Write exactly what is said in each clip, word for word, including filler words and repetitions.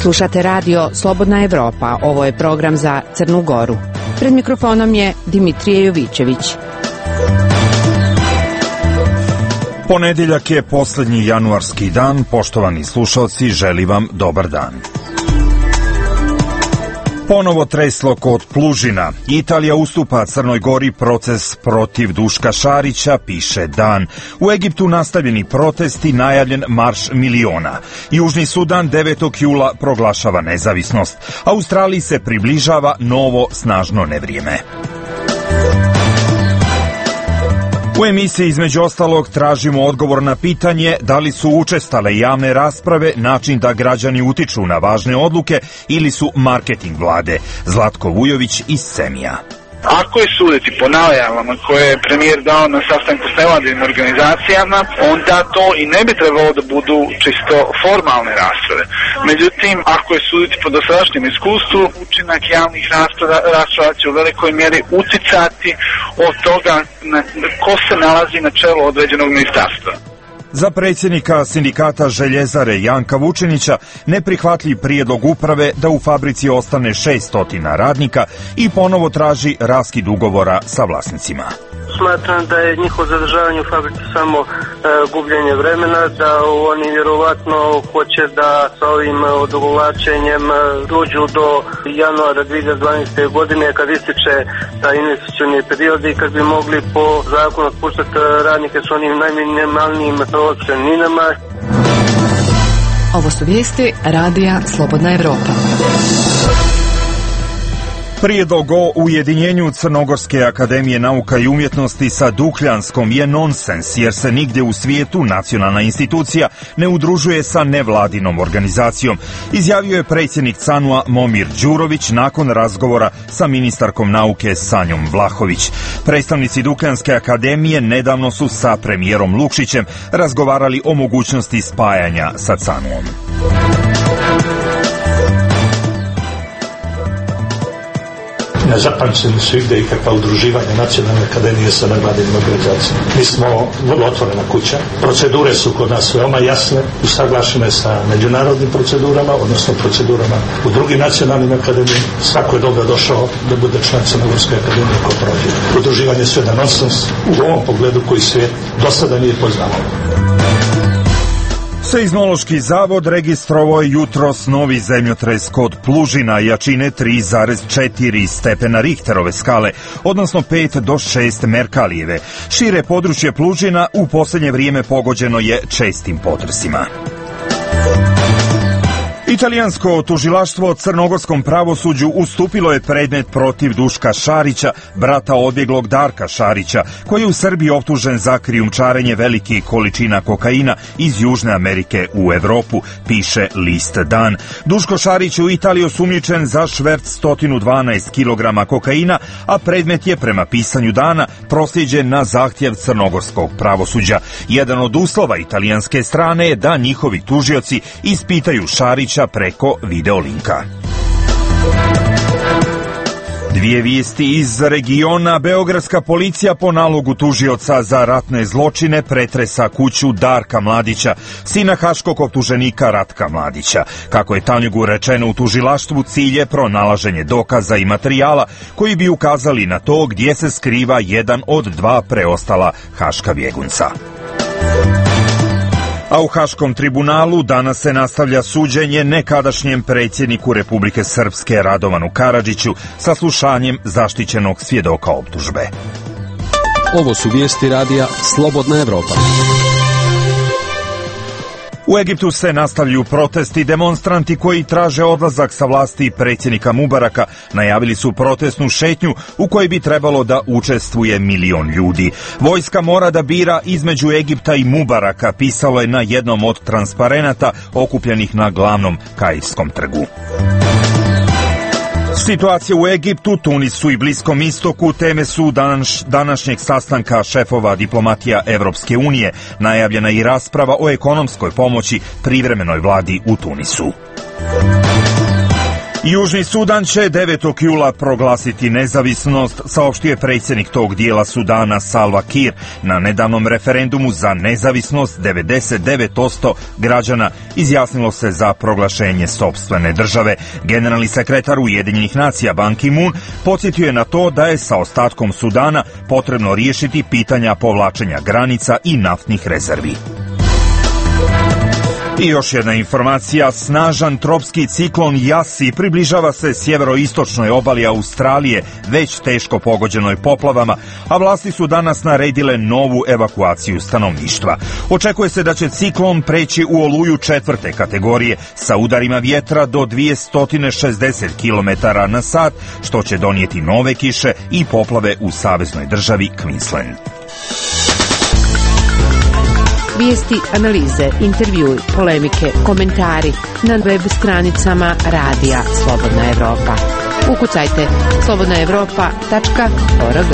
Slušate radio Slobodna Evropa, ovo je program za Crnu Goru. Pred mikrofonom je Dimitrije Jovićević. Ponedeljak je poslednji januarski dan, poštovani slušalci, želim vam dobar dan. Ponovo treslo kod Plužina. Italija ustupa Crnoj Gori proces protiv Duška Šarića, piše Dan. U Egiptu nastavljeni protesti, najavljen marš miliona. Južni Sudan devetog jula proglašava nezavisnost. Australiji se približava novo snažno nevrijeme. U emisiji između ostalog tražimo odgovor na pitanje da li su učestale javne rasprave način da građani utiču na važne odluke ili su marketing vlade. Zlatko Vujović iz Semija. Ako je suditi po najavama koje je premijer dao na sastanku s nevladinim organizacijama, onda to i ne bi trebalo da budu čisto formalne rasprave. Međutim, ako je suditi po dosadašnjem iskustvu, učinak javnih rasprava, rasprava će u velikoj mjeri uticati od toga na, ko se nalazi na čelu određenog ministarstva. Za predsjednika sindikata Željezare Janka Vučinića neprihvatljiv prijedlog uprave da u fabrici ostane šesto radnika i ponovo traži raskid ugovora sa vlasnicima. Smatram da je njihovo zadržavanje u fabrici samo e, gubljenje vremena, da oni vjerovatno hoće da sa ovim odugovlačenjem dođu do januara dvije hiljade dvanaeste. godine kad ističe taj investicioni period i kad bi mogli po zakonu otpuštati radnike s onim najminimalnijim otpremninama. Ovo su vijesti Radija Slobodna Evropa. Prijedlog o ujedinjenju Crnogorske akademije nauka i umjetnosti sa Dukljanskom je nonsens, jer se nigdje u svijetu nacionalna institucija ne udružuje sa nevladinom organizacijom, izjavio je predsjednik C A N U-a Momir Đurović nakon razgovora sa ministarkom nauke Sanjom Vlahović. Predstavnici Dukljanske akademije nedavno su sa premijerom Lukšićem razgovarali o mogućnosti spajanja sa C A N U-om. Nezapamćeni su igde ikakva udruživanja Nacionalne akademije sa nevladinim organizacijama. Mi smo vrlo otvorena kuća. Procedure su kod nas veoma jasne, usaglašene sa međunarodnim procedurama, odnosno procedurama u drugim nacionalnim akademijama. Svako je dobro došao da bude član Crnogorske akademije ko prođe. Udruživanje su jedan nonsens u ovom pogledu koji svijet do sada nije poznavao. Seizmološki zavod registrovao je jutros novi zemljotres kod Plužina jačine tri zarez četiri stepena Richterove skale, odnosno pet do šest Merkalijeve. Šire područje Plužina u posljednje vrijeme pogođeno je čestim potresima. Italijansko tužilaštvo crnogorskom pravosuđu ustupilo je predmet protiv Duška Šarića, brata odbjeglog Darka Šarića, koji je u Srbiji optužen za krijumčarenje velikih količina kokaina iz Južne Amerike u Evropu, piše list Dan. Duško Šarić u Italiji osumnjičen za šverc sto dvanaest kilograma kokaina, a predmet je prema pisanju Dana proslijeđen na zahtjev crnogorskog pravosuđa. Jedan od uslova italijanske strane je da njihovi tužioci ispitaju Šarića preko videolinka. Dvije vijesti iz regiona. Beogradska policija po nalogu tužioca za ratne zločine pretresa kuću Darka Mladića, sina haškog optuženika Ratka Mladića. Kako je Tanjugu rečeno u tužilaštvu, cilj je pronalaženje dokaza i materijala koji bi ukazali na to gdje se skriva jedan od dva preostala haška bjegunca. A u Haškom tribunalu danas se nastavlja suđenje nekadašnjem predsjedniku Republike Srpske Radovanu Karadžiću sa slušanjem zaštićenog svjedoka optužbe. Ovo su vijesti Radija Slobodna Evropa. U Egiptu se nastavljaju protesti. Demonstranti koji traže odlazak sa vlasti predsjednika Mubaraka najavili su protestnu šetnju u kojoj bi trebalo da učestvuje milion ljudi. Vojska mora da bira između Egipta i Mubaraka, pisalo je na jednom od transparenata okupljenih na glavnom Kairskom trgu. Situacija u Egiptu, Tunisu i Bliskom istoku teme su danas, današnjeg sastanka šefova diplomatija Evropske unije. Najavljena i rasprava o ekonomskoj pomoći privremenoj vladi u Tunisu. Južni Sudan će devetog jula proglasiti nezavisnost, saopštio je predsjednik tog dijela Sudana Salva Kiir. Na nedavnom referendumu za nezavisnost devedeset devet posto građana izjasnilo se za proglašenje sopstvene države. Generalni sekretar Ujedinjenih nacija Ban Ki-moon podsjetio je na to da je sa ostatkom Sudana potrebno riješiti pitanja povlačenja granica i naftnih rezervi. I još jedna informacija, snažan tropski ciklon Yasi približava se sjeveroistočnoj obali Australije, već teško pogođenoj poplavama, a vlasti su danas naredile novu evakuaciju stanovništva. Očekuje se da će ciklon preći u oluju četvrte kategorije sa udarima vjetra do dvjesto šezdeset kilometara na sat, što će donijeti nove kiše i poplave u saveznoj državi Queensland. Vijesti, analize, intervjui, polemike, komentari na web stranicama Radija Slobodna Evropa. Ukucajte slobodna evropa tačka org.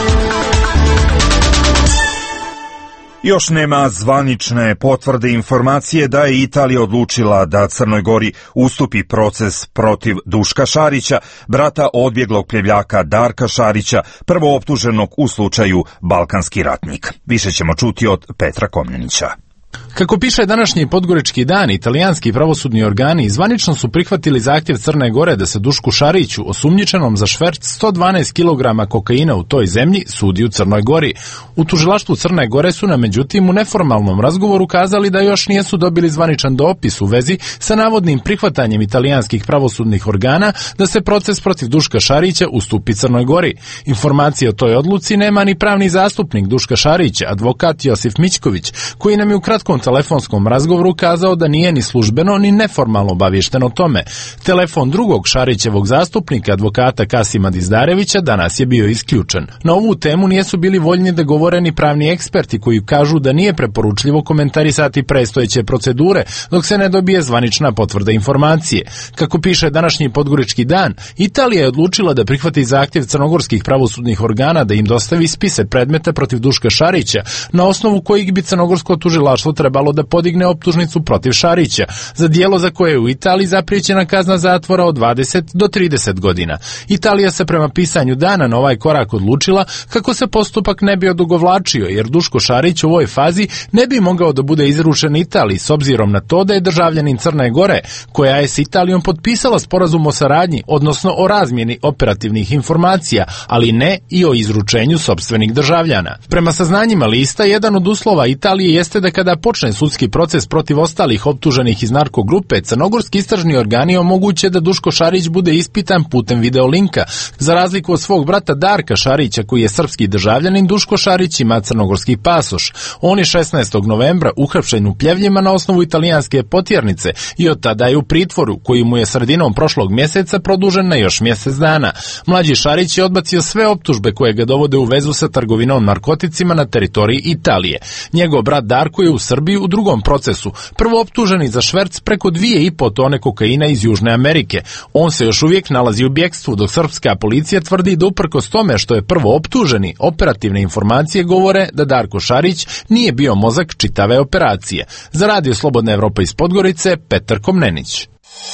Još nema zvanične potvrde informacije da je Italija odlučila da Crnoj Gori ustupi proces protiv Duška Šarića, brata odbjeglog pljevljaka Darka Šarića, prvooptuženog u slučaju Balkanski ratnik. Više ćemo čuti od Petra Komnenića. Kako piše današnji Podgorički dan, italijanski pravosudni organi zvanično su prihvatili zahtjev Crne Gore da se Dušku Šariću, osumnjičenom za šverc sto dvanaest kilograma kokaina u toj zemlji, sudi u Crnoj Gori. U tužilaštvu Crne Gore su nam međutim u neformalnom razgovoru kazali da još nijesu dobili zvaničan dopis u vezi sa navodnim prihvatanjem italijanskih pravosudnih organa da se proces protiv Duška Šarića ustupi Crnoj Gori. Informacije o toj odluci nema ni pravni zastupnik Duška Šarića, advokat Josif Mićković, koji nam je u kratkom telefonskom razgovoru kazao da nije ni službeno ni neformalno obaviješten o tome. Telefon drugog Šarićevog zastupnika, advokata Kasima Dizdarevića, danas je bio isključen. Na ovu temu nijesu bili voljni da govore ni pravni eksperti koji kažu da nije preporučljivo komentarisati predstojeće procedure dok se ne dobije zvanična potvrda informacije. Kako piše današnji Podgorički dan, Italija je odlučila da prihvati zahtjev crnogorskih pravosudnih organa da im dostavi spise predmeta protiv Duška Šarića, na osnovu kojih bi crnogorsko tužilaštvo trebalo da podigne optužnicu protiv Šarića za djelo za koje je u Italiji zapriječena kazna zatvora od dvadeset do trideset godina. Italija se prema pisanju dana na ovaj korak odlučila kako se postupak ne bi odugovlačio, jer Duško Šarić u ovoj fazi ne bi mogao da bude izručen Italiji s obzirom na to da je državljanin Crne Gore, koja je s Italijom potpisala sporazum o saradnji, odnosno o razmjeni operativnih informacija, ali ne i o izručenju sopstvenih državljana. Prema saznanjima lista, jedan od uslova Italije jeste da kada počne sudski proces protiv ostalih optuženih iz narkogrupe, crnogorski istražni organi omoguće da Duško Šarić bude ispitan putem videolinka. Za razliku od svog brata Darka Šarića, koji je srpski državljanin, Duško Šarić ima crnogorski pasoš. On je šesnaestog novembra uhapšen u Pljevljima na osnovu italijanske potjernice i od tada je u pritvoru, koji mu je sredinom prošlog mjeseca produžen na još mjesec dana. Mlađi Šarić je odbacio sve optužbe koje ga dovode u vezu sa trgovinom narkoticima na teritoriji Italije. Njegov brat Darko je u Srbiji u drugom procesu, prvo optuženi za šverc preko dvije i po tone kokaina iz Južne Amerike. On se još uvijek nalazi u bjekstvu, dok srpska policija tvrdi da uprkos tome što je prvo optuženi, operativne informacije govore da Darko Šarić nije bio mozak čitave operacije. Za Radio Slobodna Evropa iz Podgorice, Petar Komnenić.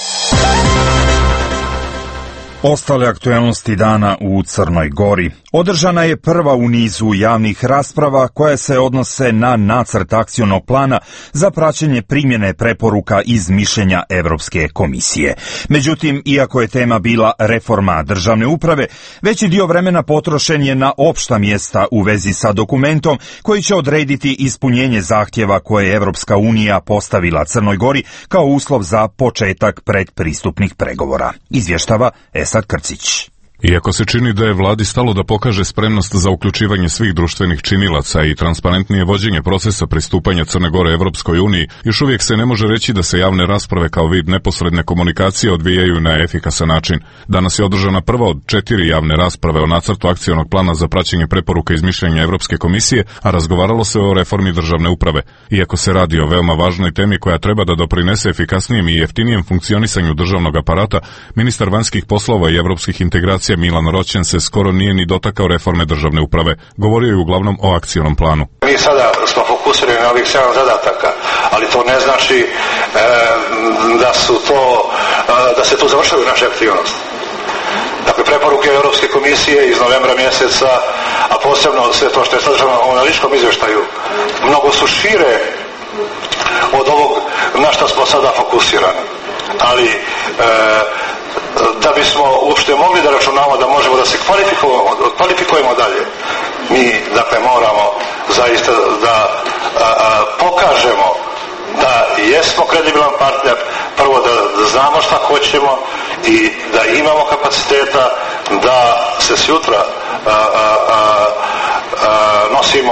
Ostale aktuelnosti dana u Crnoj Gori. Održana je prva u nizu javnih rasprava koje se odnose na nacrt akcionog plana za praćenje primjene preporuka iz mišljenja Evropske komisije. Međutim, iako je tema bila reforma državne uprave, veći dio vremena potrošen je na opšta mjesta u vezi sa dokumentom koji će odrediti ispunjenje zahtjeva koje je Evropska unija postavila Crnoj Gori kao uslov za početak predpristupnih pregovora. Izvještava Esad Krcić. Iako se čini da je vladi stalo da pokaže spremnost za uključivanje svih društvenih činilaca i transparentnije vođenje procesa pristupanja Crne Gore Evropskoj uniji, još uvijek se ne može reći da se javne rasprave kao vid neposredne komunikacije odvijaju na efikasan način. Danas je održana prva od četiri javne rasprave o nacrtu akcionog plana za praćenje preporuka iz mišljenja Evropske komisije, a razgovaralo se o reformi državne uprave. Iako se radi o veoma važnoj temi koja treba da doprinese efikasnijem i jeftinijem funkcionisanju državnog aparata, ministar vanjskih poslova i evropskih integracija Milan Roćen se skoro nije ni dotakao reforme državne uprave. Govorio je uglavnom o akcionom planu. Mi sada smo fokusirani fokusirani na ovih sedam zadataka, ali to ne znači e, da su to, e, da se tu završaju naše aktivnosti. Dakle, preporuke Europske komisije iz novembra mjeseca, a posebno sve to što je sadržano u analitičkom izvještaju, mnogo su šire od ovog na što smo sada fokusirani. Ali e, da bismo uopšte mogli da računamo da možemo da se kvalifikujemo, kvalifikujemo dalje, mi dakle moramo zaista da a, a, pokažemo da jesmo kredibilan partner, prvo da, da znamo šta hoćemo i da imamo kapaciteta da se sutra a, a, a, a, nosimo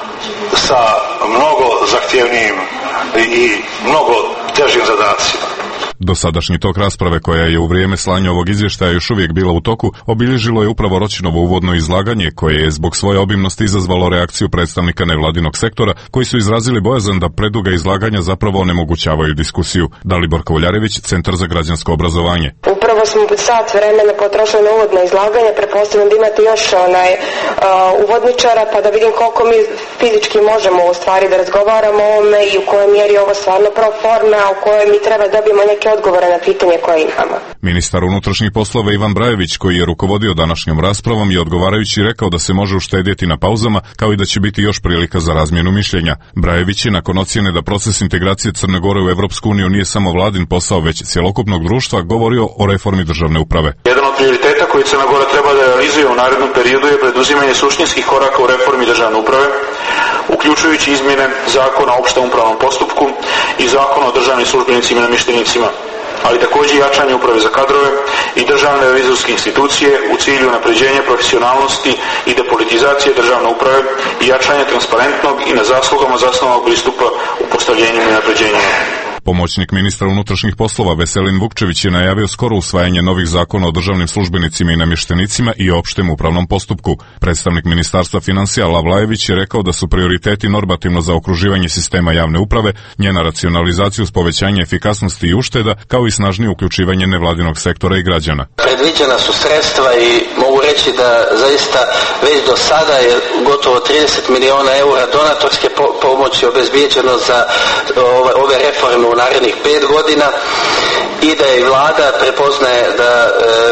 sa mnogo zahtjevnijim i mnogo težim zadacima. Dosadašnji tok rasprave, koja je u vrijeme slanja ovog izvještaja još uvijek bila u toku, obilježilo je upravo Roćinovo uvodno izlaganje, koje je zbog svoje obimnosti izazvalo reakciju predstavnika nevladinog sektora, koji su izrazili bojazan da preduga izlaganja zapravo onemogućavaju diskusiju. Dalibor Kovaljarević, Centar za građansko obrazovanje. Upravo smo sat vremena potrošili na uvodno izlaganje, pretpostavljam da imate još onaj uh, uvodničara, pa da vidim koliko mi fizički možemo u stvari da razgovaramo o ovome i u kojoj mjeri ovo stvarno pro forma, a u kojoj mi treba dobijemo neke odgovore na pitanje koje imamo. Ministar unutrašnjih poslova Ivan Brajević, koji je rukovodio današnjom raspravom, je odgovarajući rekao da se može uštedjeti na pauzama, kao i da će biti još prilika za razmjenu mišljenja. Brajević je nakon ocjene da proces integracije Crne Gore u Evropsku uniju nije samo vladin posao, već cjelokupnog društva, govorio o reformi državne uprave. Jedan od prioriteta koji Crna Gora treba da realizuje u narednom periodu je preduzimanje suštinskih koraka u reformi državne uprave, uključujući izmjene Zakona o opštem upravnom postupku i Zakona o državnim službenicima i namještenicima, ali također jačanje uprave za kadrove i državne revizorske institucije u cilju unapređenja profesionalnosti i depolitizacije državne uprave i jačanje transparentnog i na zaslugama zasnovanog pristupa u postavljenju i unapređenju. Pomoćnik ministra unutrašnjih poslova Veselin Vukčević je najavio skoro usvajanje novih zakona o državnim službenicima i namještenicima i opštem upravnom postupku. Predstavnik ministarstva financija Lavlajević je rekao da su prioriteti normativno zaokruživanje sistema javne uprave, njena racionalizaciju uz povećanje efikasnosti i ušteda, kao i snažnije uključivanje nevladinog sektora i građana. Predviđena su sredstva i mogu reći da zaista već do sada je gotovo trideset miliona eura donatorske po- pomoći obezbijeđeno za ove, ove reforme u narednih pet godina i da je vlada prepoznaje da e,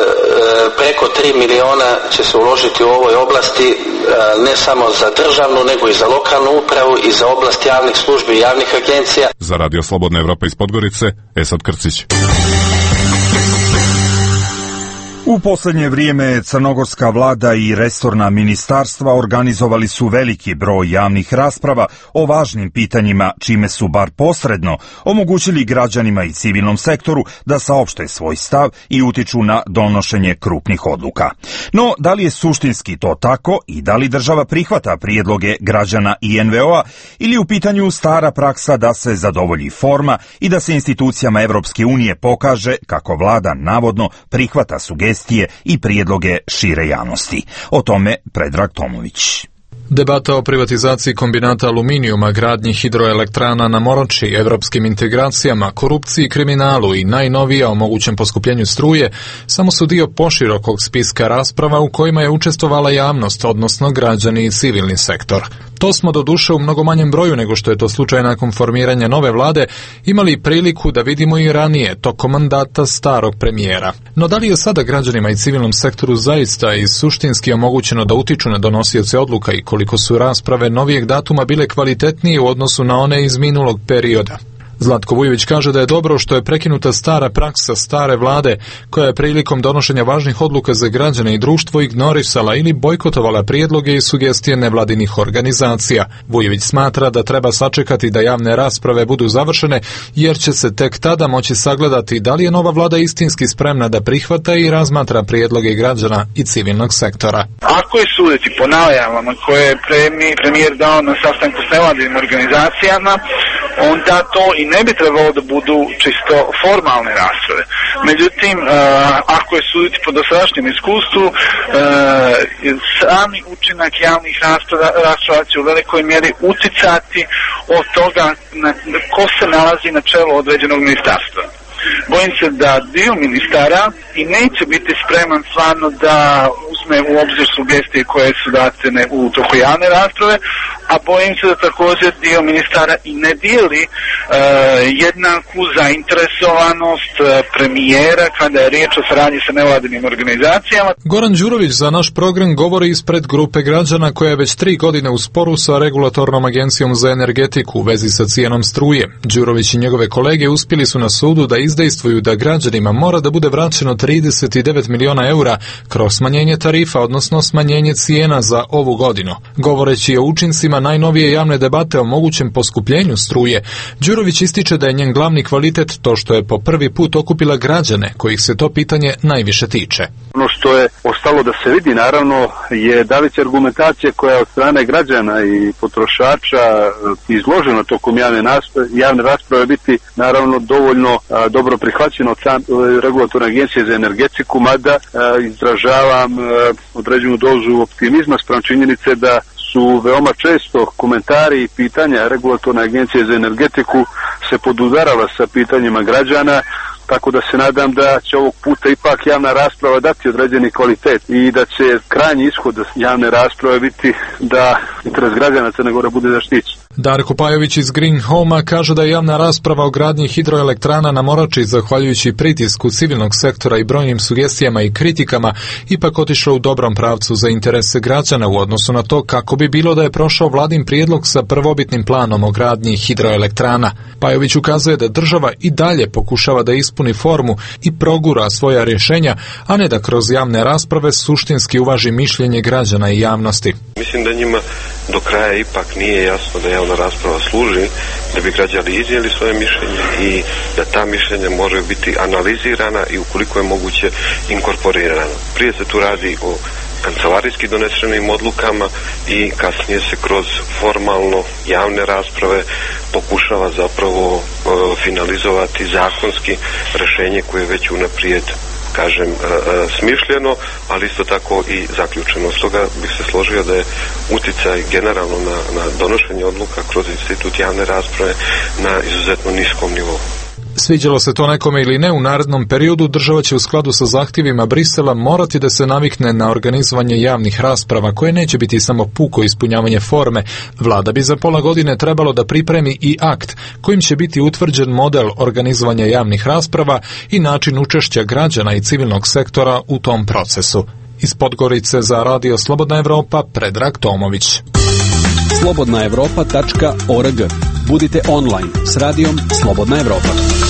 preko tri miliona će se uložiti u ovoj oblasti, e, ne samo za državnu nego i za lokalnu upravu i za oblast javnih službi i javnih agencija. Za Radio Slobodna Evropa iz Podgorice, Esad Krcić. U posljednje vrijeme crnogorska vlada i resorna ministarstva organizovali su veliki broj javnih rasprava o važnim pitanjima, čime su bar posredno omogućili građanima i civilnom sektoru da saopšte svoj stav i utiču na donošenje krupnih odluka. No, da li je suštinski to tako i da li država prihvata prijedloge građana i en ve o-a ili u pitanju stara praksa da se zadovolji forma i da se institucijama Evropske unije pokaže kako vlada navodno prihvata sugestije i prijedloge šire javnosti. O tome Predrag Tomović. Debata o privatizaciji kombinata aluminijuma, gradnji hidroelektrana na Moroči, evropskim integracijama, korupciji i kriminalu i najnovija o mogućem poskupljenju struje samo su dio poširokog spiska rasprava u kojima je učestvovala javnost, odnosno građani i civilni sektor. To smo doduše u mnogo manjem broju nego što je to slučaj nakon formiranja nove vlade imali priliku da vidimo i ranije tokom mandata starog premijera. No da li je sada građanima i civilnom sektoru zaista i suštinski omogućeno da utiču na donosioce odluka i koliko su rasprave novijeg datuma bile kvalitetnije u odnosu na one iz minulog perioda? Zlatko Vujović kaže da je dobro što je prekinuta stara praksa stare vlade koja je prilikom donošenja važnih odluka za građane i društvo ignorisala ili bojkotovala prijedloge i sugestije nevladinih organizacija. Vujović smatra da treba sačekati da javne rasprave budu završene jer će se tek tada moći sagledati da li je nova vlada istinski spremna da prihvata i razmatra prijedloge građana i civilnog sektora. Ako je suditi po najavama koje je premijer dao na sastanku s nevladinim organizacijama, onda to i ne bi trebalo da budu čisto formalne rasprave. Međutim, uh, ako je suditi po dosadašnjem iskustvu, uh, sami učinak javnih rasprava, rasprava će u velikoj mjeri uticati od toga na, ko se nalazi na čelu određenog ministarstva. Bojim se da dio ministara i neće biti spreman stvarno da uzme u obzir sugestije koje su date u toku javne rasprave, a bojim se da također dio ministara i ne dijeli e, jednaku zainteresovanost e, premijera kada je riječ o saradnji sa nevladinim organizacijama. Goran Đurović za naš program govori ispred grupe građana koja je već tri godine u sporu sa regulatornom agencijom za energetiku u vezi sa cijenom struje. Đurović i njegove kolege uspjeli su na sudu da izdejstvuju da građanima mora da bude vraćeno trideset devet miliona eura kroz smanjenje tarifa, odnosno smanjenje cijena za ovu godinu. Govoreći o učincima najnovije javne debate o mogućem poskupljenju struje, Đurović ističe da je njen glavni kvalitet to što je po prvi put okupila građane kojih se to pitanje najviše tiče. Ono što je ostalo da se vidi naravno je da li će argumentacija koja od strane građana i potrošača izložena tokom javne, javne rasprave biti naravno dovoljno a, dobro prihvaćeno od sam, regulatorne agencije za energetiku, mada a, izražavam a, određenu dozu optimizma spram činjenice da su veoma često komentari i pitanja regulatorne agencije za energetiku se podudarala sa pitanjima građana, tako da se nadam da će ovog puta ipak javna rasprava dati određeni kvalitet i da će krajnji ishod javne rasprave biti da interes građana Crne Gore bude zaštićen. Darko Pajović iz Green Home-a kaže da je javna rasprava o gradnji hidroelektrana na Morači, zahvaljujući pritisku civilnog sektora i brojnim sugestijama i kritikama, ipak otišla u dobrom pravcu za interese građana u odnosu na to kako bi bilo da je prošao vladin prijedlog sa prvobitnim planom o gradnji hidroelektrana. Pajović ukazuje da država i dalje pokušava da ispuni formu i progura svoja rješenja, a ne da kroz javne rasprave suštinski uvaži mišljenje građana i javnosti. Mislim da njima do kraja ipak nije jasno da javna rasprava služi da bi građani iznijeli svoje mišljenje i da ta mišljenja moraju biti analizirana i ukoliko je moguće inkorporirana. Prije se tu radi o kancelarijski donesenim odlukama i kasnije se kroz formalno javne rasprave pokušava zapravo e, finalizovati zakonski rješenje koje je već unaprijed kažem, e, smišljeno, ali isto tako i zaključeno. Stoga bih se složio da je uticaj generalno na, na donošenje odluka kroz institut javne rasprave na izuzetno niskom nivou. Sviđalo se to nekome ili ne, u narednom periodu država će u skladu sa zahtjevima Brisela morati da se navikne na organizovanje javnih rasprava koje neće biti samo puko ispunjavanje forme. Vlada bi za pola godine trebalo da pripremi i akt kojim će biti utvrđen model organizovanja javnih rasprava i način učešća građana i civilnog sektora u tom procesu. Iz Podgorice za Radio Slobodna Evropa, Predrag Tomović. slobodna evropa tačka org. Budite online s radijom Slobodna Evropa.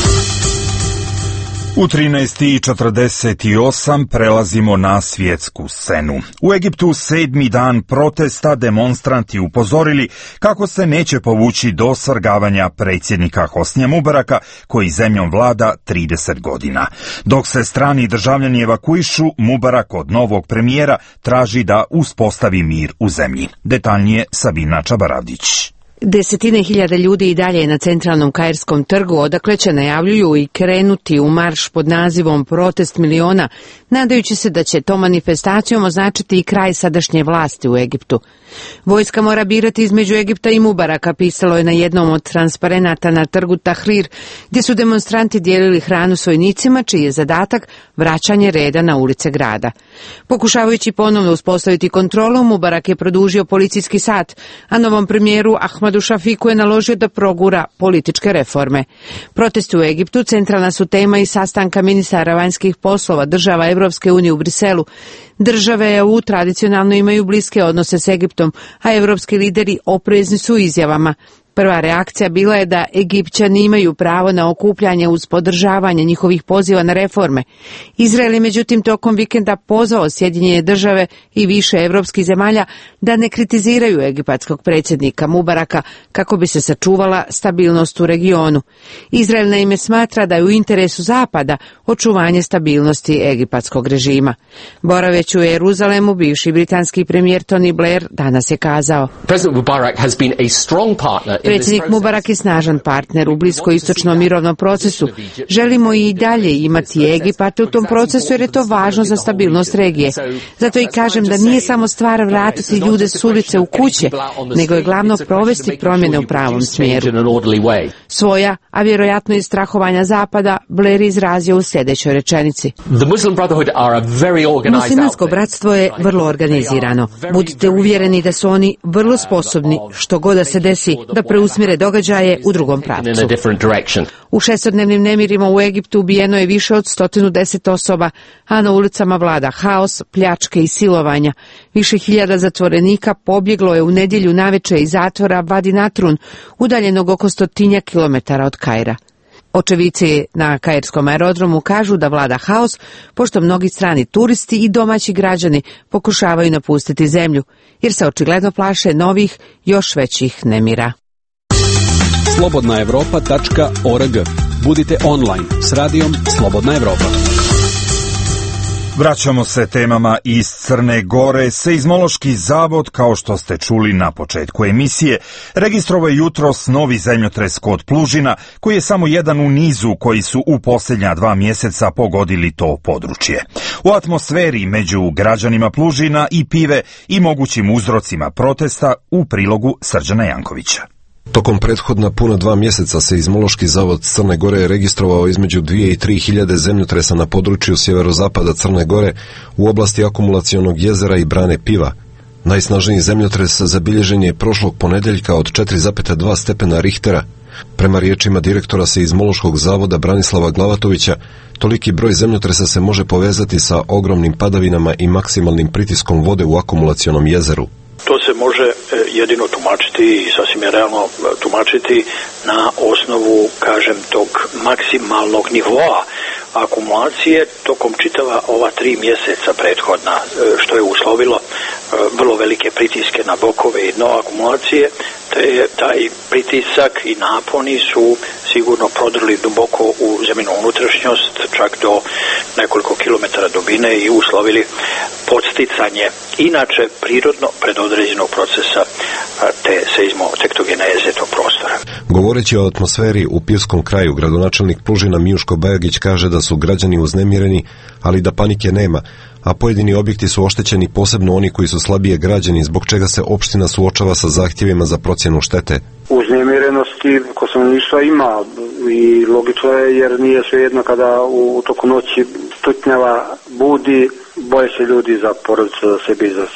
U trinaest i četrdeset osam prelazimo na svjetsku scenu. U Egiptu sedmi dan protesta demonstranti upozorili kako se neće povući do svrgavanja predsjednika Hosnija Mubaraka koji zemljom vlada trideset godina. Dok se strani državljani evakuišu, Mubarak od novog premijera traži da uspostavi mir u zemlji. Detaljnije Sabina Čabaradić. Desetine hiljada ljudi i dalje na centralnom Kairskom trgu odakle će najavljuju i krenuti u marš pod nazivom Protest miliona, nadajući se da će to manifestacijom označiti i kraj sadašnje vlasti u Egiptu. Vojska mora birati između Egipta i Mubaraka, pisalo je na jednom od transparenata na trgu Tahrir, gdje su demonstranti dijelili hranu s vojnicima, čiji je zadatak vraćanje reda na ulice grada. Pokušavajući ponovno uspostaviti kontrolu, Mubarak je produžio policijski sat, a novom premijeru Ahmadu Šafiku je naložio da progura političke reforme. Protesti u Egiptu centralna su tema i sastanka ministara vanjskih poslova država Evropske unije u Briselu. Države E U tradicionalno imaju bliske odnose s Egiptom, a evropski lideri oprezni su izjavama. Prva reakcija bila je da Egipćani imaju pravo na okupljanje uz podržavanje njihovih poziva na reforme. Izrael je međutim tokom vikenda pozvao Sjedinjene države i više evropskih zemalja da ne kritiziraju egipatskog predsjednika Mubaraka kako bi se sačuvala stabilnost u regionu. Izrael naime smatra da je u interesu Zapada očuvanje stabilnosti egipatskog režima. Boraveći u Jeruzalemu, bivši britanski premijer Tony Blair danas je kazao: President Mubarak has been a strong partner Predsjednik Mubarak je snažan partner u bliskoistočnom mirovnom procesu. Želimo i dalje imati Egipat u tom procesu jer je to važno za stabilnost regije. Zato i kažem da nije samo stvar vratiti ljude s ulice u kuće, nego je glavno provesti promjene u pravom smjeru. Svoja, a vjerojatno i strahovanja Zapada, Blair izrazio u sljedećoj rečenici. Muslimansko bratstvo je vrlo organizirano. Budite uvjereni da su oni vrlo sposobni, što god da se desi, da preusmjere događaje u drugom pravcu. U šestodnevnim nemirima u Egiptu ubijeno je više od sto deset osoba, a na ulicama vlada haos, pljačke i silovanja. Više hiljada zatvorenika pobjeglo je u nedjelju navečer iz zatvora Vadi Natrun, udaljenog oko stotinja kilometara od Kaira. Očevici na kairskom aerodromu kažu da vlada haos, pošto mnogi strani turisti i domaći građani pokušavaju napustiti zemlju, jer se očigledno plaše novih, još većih nemira. slobodna evropa tačka org. Budite online s radijom Slobodna Evropa. Vraćamo se temama iz Crne Gore. Seizmološki zavod, kao što ste čuli na početku emisije, registrovao je jutros novi zemljotres kod Plužina, koji je samo jedan u nizu koji su u posljednja dva mjeseca pogodili to područje. U atmosferi među građanima Plužina i Pive i mogućim uzrocima protesta u prilogu Srđana Jankovića. Tokom prethodna puna dva mjeseca Seizmološki zavod Crne Gore je registrovao između dvije i tri hiljade zemljotresa na području sjeverozapada Crne Gore u oblasti akumulacionog jezera i brane Piva. Najsnažniji zemljotres zabilježen je prošlog ponedjeljka od četiri zarez dva stepena Richtera. Prema riječima direktora Seizmološkog zavoda Branislava Glavatovića, toliki broj zemljotresa se može povezati sa ogromnim padavinama i maksimalnim pritiskom vode u akumulacionom jezeru. To se može jedino tumačiti i sasvim je realno tumačiti na osnovu, kažem, tog maksimalnog nivoa akumulacije tokom čitava ova tri mjeseca prethodna, što je uslovilo vrlo velike pritiske na bokove i dno akumulacije, te je taj pritisak i naponi su sigurno prodrli duboko u zemljinu unutrašnjost, čak do nekoliko kilometara dubine i uslovili podsticanje inače prirodno predodređenog procesa te seizmotektogeneze tog prostora. Govoreći o atmosferi u pivskom kraju, gradonačelnik Plužina Mijuško Bajagić kaže da su građani uznemireni, ali da panike nema, a pojedini objekti su oštećeni, posebno oni koji su slabije građeni, zbog čega se opština suočava sa zahtjevima za procjenu štete. Uznemirenosti ko stanovništva ima i logično je, jer nije svejedno kada u toku noći tutnjava budi, boje se ljudi za porodicu, za sebi, za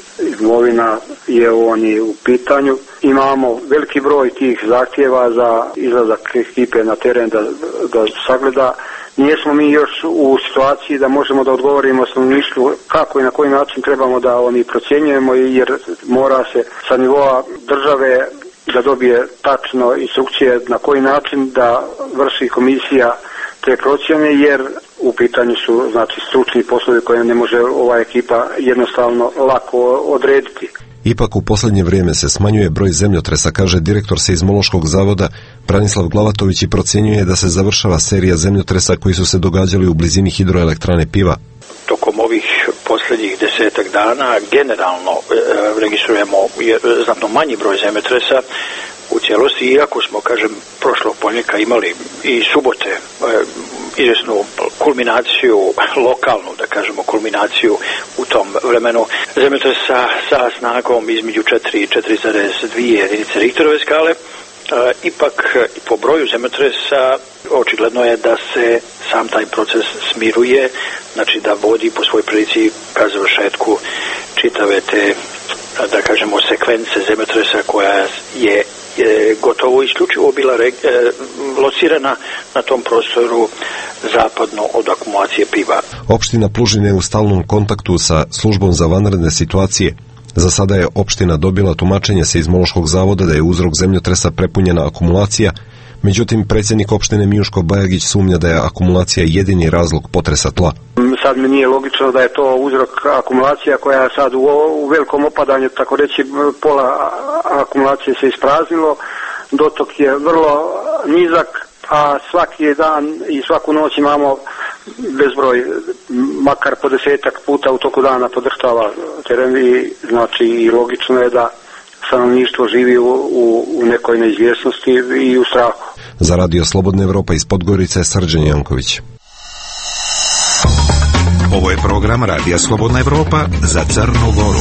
imovina je oni u pitanju. Imamo veliki broj tih zahtjeva za izlazak ekipe na teren da, da sagleda. Nijesmo mi još u situaciji da možemo da odgovorimo stanovništvu kako i na koji način trebamo da oni procjenjujemo, jer mora se sa nivoa države da dobije tačno instrukcije na koji način da vrši komisija te procjene, jer u pitanju su, znači, stručni poslovi koje ne može ova ekipa jednostavno lako odrediti. Ipak u posljednje vrijeme se smanjuje broj zemljotresa, kaže direktor Seizmološkog zavoda Branislav Glavatović, i procjenjuje da se završava serija zemljotresa koji su se događali u blizini hidroelektrane Piva. Tokom ovih posljednjih desetak dana generalno e, registrujemo znatno manji broj zemljotresa u cijelosti, iako smo, kažem, prošlog ponedjeljka imali i subote e, izvjesnu kulminaciju, lokalnu, da kažemo, kulminaciju u tom vremenu zemljotresa sa snagom između četiri i četiri zarez dvije jedinice Richterove skale. E, ipak i po broju zemljotresa očigledno je da se sam taj proces smiruje, znači da vodi po svoj prilici ka završetku čitave te, da kažemo, sekvence zemljotresa koja je je gotovo isključivo bila re, e, locirana na tom prostoru zapadno od akumulacije Piva. Opština Plužine je u stalnom kontaktu sa službom za vanredne situacije. Za sada je opština dobila tumačenje Seizmološkog zavoda da je uzrok zemljotresa prepunjena akumulacija, međutim predsjednik opštine Mijuško Bajagić sumnja da je akumulacija jedini razlog potresa tla. Sad mi nije logično da je to uzrok akumulacija koja je sad u, u velikom opadanju, tako reći pola akumulacije se ispraznilo, dotok je vrlo nizak, a svaki dan i svaku noć imamo bezbroj, makar po desetak puta u toku dana podrhtava teren i znači i logično je da stanovništvo živi u, u, u nekoj neizvjesnosti i u strahu. Za Radio Slobodna Evropa iz Podgorice, Srđan Janković. Ovo je program Radija Slobodna Evropa za Crnu Goru.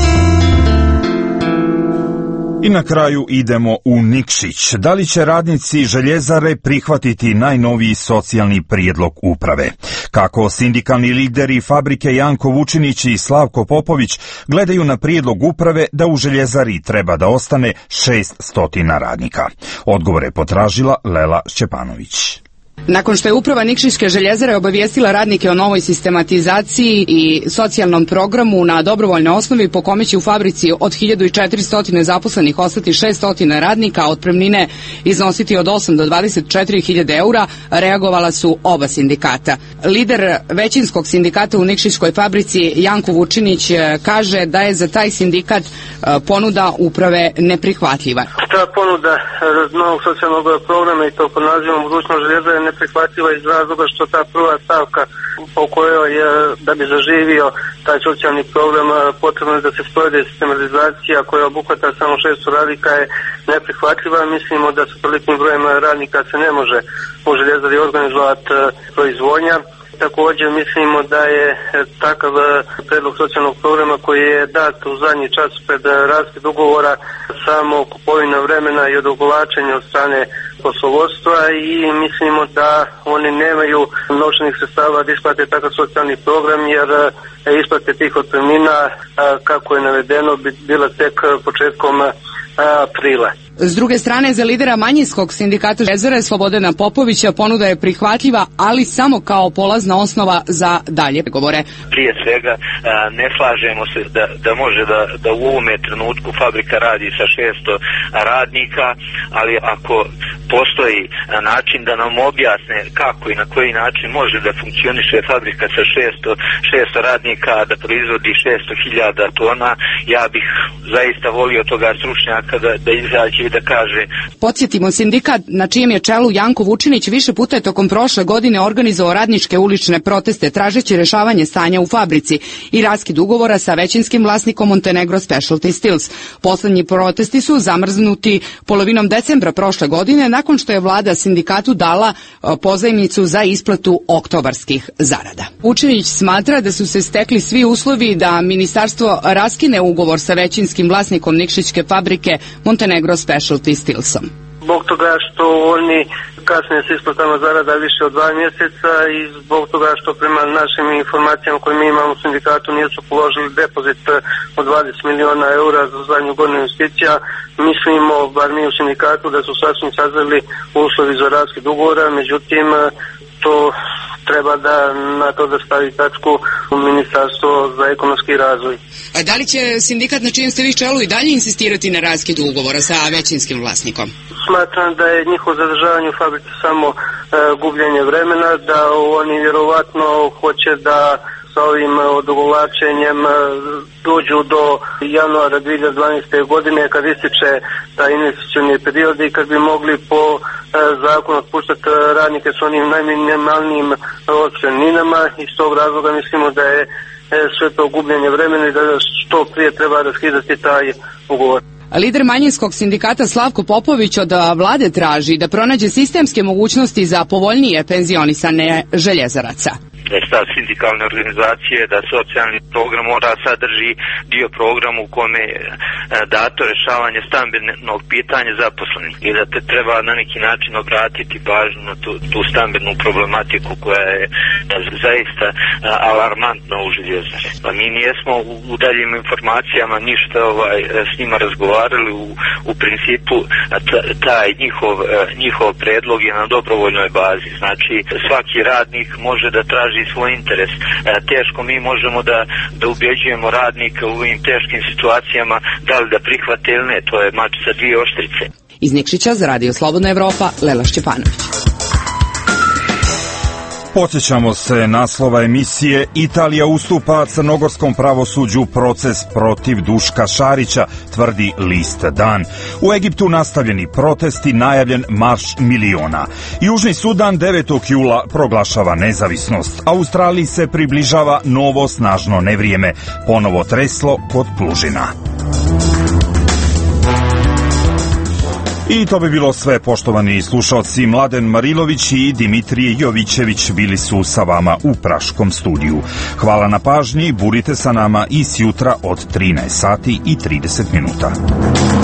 I na kraju idemo u Nikšić. Da li će radnici željezare prihvatiti najnoviji socijalni prijedlog uprave? Kako sindikalni lideri fabrike Janko Vučinić i Slavko Popović gledaju na prijedlog uprave da u željezari treba da ostane šessto radnika? Odgovor je potražila Lela Šćepanović. Nakon što je uprava Nikšićke željezare obavijestila radnike o novoj sistematizaciji i socijalnom programu na dobrovoljnoj osnovi po kome će u fabrici od hiljadu četiristo zaposlenih ostati šessto radnika, a otpremnine iznositi od osam do dvadeset četiri hiljade eura, reagovala su oba sindikata. Lider većinskog sindikata u Nikšićkoj fabrici Janko Vučinić kaže da je za taj sindikat ponuda uprave neprihvatljiva. Ta ponuda novog socijalnog programa i to pod nazivom budućnost željezare neprihvatljiva iz razloga što ta prva stavka po kojoj je, da bi zaživio taj socijalni program, potrebno je da se sprovede sistematizacija koja obuhvata samo šesto radnika, je neprihvatljiva. Mislimo da sa tolikim brojem radnika se ne može u željezari organizovati proizvodnja. Također mislimo da je takav predlog socijalnog programa koji je dat u zadnji čas pred raskid ugovora samo kupovina vremena i odugovlačenje od strane poslovodstva i mislimo da oni nemaju novčanih sredstava da isplate takav socijalni program, jer isplate tih otpremnina, kako je navedeno, bi bila tek početkom aprila. S druge strane, za lidera manjinskog sindikata željezare Slobodana Popovića ponuda je prihvatljiva, ali samo kao polazna osnova za dalje pregovore. Prije svega ne slažemo se da, da može da, da u ovome trenutku fabrika radi sa šesto radnika, ali ako postoji način da nam objasne kako i na koji način može da funkcioniše fabrika sa šesto radnika, da proizvodi šesto hiljada tona, ja bih zaista volio toga stručnjaka da, da izađe i da kaže. Podsjetimo, sindikat na čijem je čelu Janko Vučinić više puta je tokom prošle godine organizovao radničke ulične proteste tražeći rešavanje stanja u fabrici i raskid ugovora sa većinskim vlasnikom Montenegro Specialty Steels. Poslednji protesti su zamrznuti polovinom decembra prošle godine nakon što je vlada sindikatu dala pozajmicu za isplatu oktobarskih zarada. Vučinić smatra da su se stekli svi uslovi da ministarstvo raskine ugovor sa većinskim vlasnikom Nikšićke fabrike Montenegro Specialty Steelsom. Zbog toga što oni kasnije s isplatama zarada više od dva mjeseca i zbog toga što prema našim informacijama koje mi imamo u sindikatu nisu položili depozit od dvadeset miliona eura za zadnju godinu investicija, mislimo, bar mi u sindikatu, da su sasvim sazreli uslovi za raskid ugovora, međutim to treba da na to da stavi tačku u Ministarstvo za ekonomski razvoj. A da li će sindikat na čijem ste vi čelu i dalje insistirati na raskidu ugovora sa većinskim vlasnikom? Smatram da je njihovo zadržavanje u fabrici samo e, gubljenje vremena, da oni vjerovatno hoće da sa ovim odugovlačenjem dođu do januara dvije hiljade dvanaeste. godine kad ističe taj investicioni period i kad bi mogli po e, zakonu otpuštati radnike s onim najminimalnijim otpremninama. Iz tog razloga mislimo da je e, sve to gubljenje vremena i da što prije treba raskidati taj ugovor. Lider manjinskog sindikata Slavko Popović od vlade traži da pronađe sistemske mogućnosti za povoljnije penzionisane željezaraca. Da je stav sindikalne organizacije da socijalni program mora sadrži dio programa u kome je dato rešavanje stambenog pitanja zaposlenih i da te treba na neki način obratiti pažnju na tu, tu stambenu problematiku koja je zaista alarmantna u željezari. Pa mi nijesmo u daljim informacijama ništa ovaj, s njima razgovarali, u, u principu taj njihov, njihov predlog je na dobrovoljnoj bazi. Znači svaki radnik može da traži svoj interes. E, teško mi možemo da, da ubjeđujemo radnike u ovim teškim situacijama da li da prihvate ili ne. To je mač sa dvije oštrice. Iz Nikšića za Radio Slobodna Evropa, Lela Šćepanović. Podsjećamo se naslova emisije Italija ustupa crnogorskom pravosuđu proces protiv Duška Šarića, tvrdi list Dan. U Egiptu nastavljeni protesti, najavljen marš miliona. Južni Sudan devetog jula proglašava nezavisnost. Australiji se približava novo snažno nevrijeme. Ponovo treslo kod Plužina. I to bi bilo sve, poštovani slušalci. Mladen Marilović i Dimitrije Jovićević bili su sa vama u Praškom studiju. Hvala na pažnji, budite sa nama i sjutra od trinaest sati i trideset minuta.